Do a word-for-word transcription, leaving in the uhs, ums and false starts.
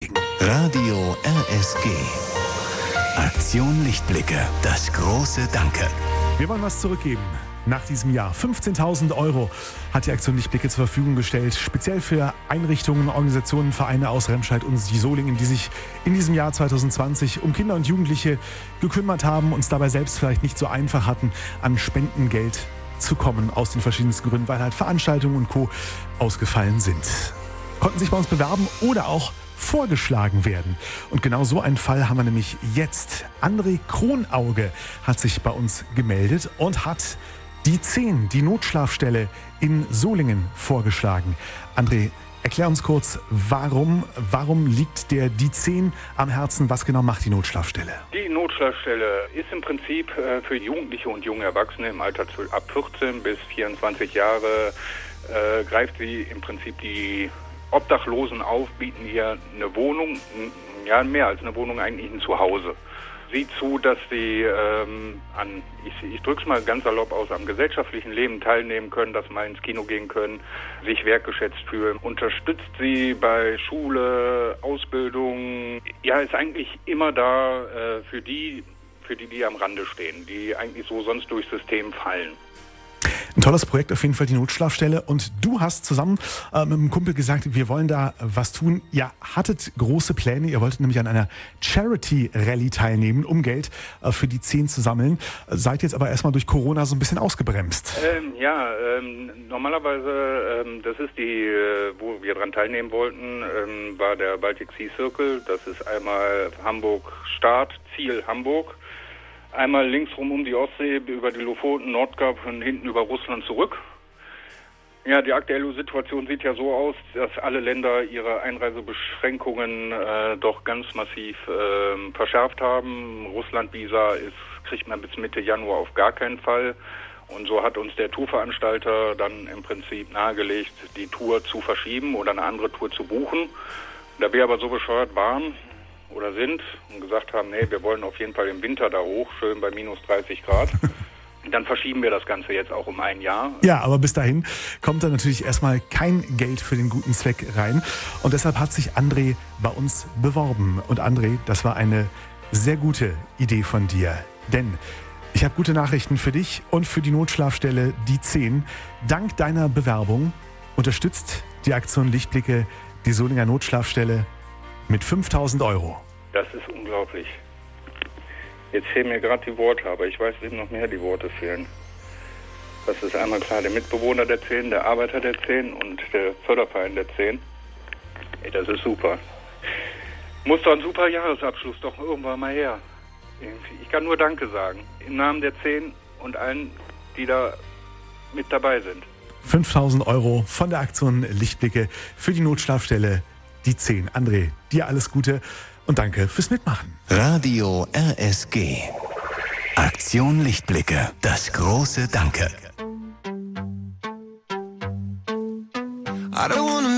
Radio R S G. Aktion Lichtblicke. Das große Danke. Wir wollen was zurückgeben. Nach diesem Jahr fünfzehntausend Euro hat die Aktion Lichtblicke zur Verfügung gestellt. Speziell für Einrichtungen, Organisationen, Vereine aus Remscheid und Solingen, die sich in diesem Jahr zwanzig zwanzig um Kinder und Jugendliche gekümmert haben und es dabei selbst vielleicht nicht so einfach hatten, an Spendengeld zu kommen. Aus den verschiedensten Gründen, weil halt Veranstaltungen und Co. ausgefallen sind. Konnten sich bei uns bewerben oder auch vorgeschlagen werden. Und genau so einen Fall haben wir nämlich jetzt. André Kronauge hat sich bei uns gemeldet und hat die zehn, die Notschlafstelle in Solingen, vorgeschlagen. André, erklär uns kurz, warum, warum liegt der die zehn am Herzen? Was genau macht die Notschlafstelle? Die Notschlafstelle ist im Prinzip für Jugendliche und junge Erwachsene im Alter ab vierzehn bis vierundzwanzig Jahre, äh, greift sie im Prinzip die Obdachlosen auf, bieten ihr eine Wohnung, ja mehr als eine Wohnung, eigentlich ein Zuhause. Sieht zu, dass sie ähm, an, ich, ich drücke es mal ganz salopp aus, am gesellschaftlichen Leben teilnehmen können, dass mal ins Kino gehen können, sich wertgeschätzt fühlen. Unterstützt sie bei Schule, Ausbildung, ja, ist eigentlich immer da äh, für die, für die, die am Rande stehen, die eigentlich so sonst durchs System fallen. Ein tolles Projekt auf jeden Fall, die Notschlafstelle. Und du hast zusammen äh, mit einem Kumpel gesagt, wir wollen da was tun. Ihr hattet große Pläne. Ihr wolltet nämlich an einer Charity-Rallye teilnehmen, um Geld äh, für die zehn zu sammeln. Seid jetzt aber erstmal durch Corona so ein bisschen ausgebremst. Ähm, ja, ähm, normalerweise, ähm, das ist die, äh, wo wir dran teilnehmen wollten, ähm, war der Baltic Sea Circle. Das ist einmal Hamburg Start, Ziel Hamburg. Einmal linksrum um die Ostsee, über die Lofoten, Nordkap und hinten über Russland zurück. Ja, die aktuelle Situation sieht ja so aus, dass alle Länder ihre Einreisebeschränkungen äh, doch ganz massiv äh, verschärft haben. Russland-Visa ist, kriegt man bis Mitte Januar auf gar keinen Fall. Und so hat uns der Tourveranstalter dann im Prinzip nahegelegt, die Tour zu verschieben oder eine andere Tour zu buchen. Da wir aber so bescheuert waren oder sind und gesagt haben, nee, wir wollen auf jeden Fall im Winter da hoch, schön bei minus dreißig Grad. Dann verschieben wir das Ganze jetzt auch um ein Jahr. Ja, aber bis dahin kommt da natürlich erstmal kein Geld für den guten Zweck rein. Und deshalb hat sich André bei uns beworben. Und André, das war eine sehr gute Idee von dir. Denn ich habe gute Nachrichten für dich und für die Notschlafstelle, die zehn. Dank deiner Bewerbung unterstützt die Aktion Lichtblicke die Solinger Notschlafstelle mit fünftausend Euro. Das ist unglaublich. Jetzt fehlen mir gerade die Worte, aber ich weiß, wem noch mehr die Worte fehlen. Das ist einmal klar der Mitbewohner der zehn, der Arbeiter der zehn und der Förderverein der zehn. Ey, das ist super. Muss doch ein super Jahresabschluss doch irgendwann mal her. Ich kann nur Danke sagen. Im Namen der zehn und allen, die da mit dabei sind. fünftausend Euro von der Aktion Lichtblicke für die Notschlafstelle die zehn. André, dir alles Gute und danke fürs Mitmachen. Radio R S G. Aktion Lichtblicke. Das große Danke.